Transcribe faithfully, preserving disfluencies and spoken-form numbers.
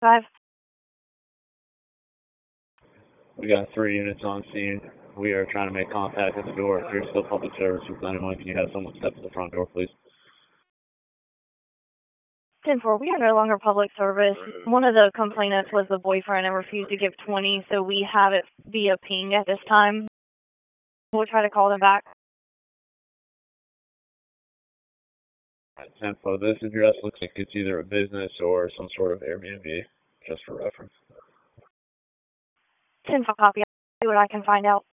five. We got three units on scene. We are trying to make contact at the door. If you're still public service with anyone, can you have someone step to the front door, please? ten four, we are no longer public service. One of the complainants was the boyfriend and refused to give twenty, so we have it via ping at this time. We'll try to call them back. Alright, ten four, this address looks like it's either a business or some sort of Airbnb, just for reference. ten four, copy. I'll see what I can find out.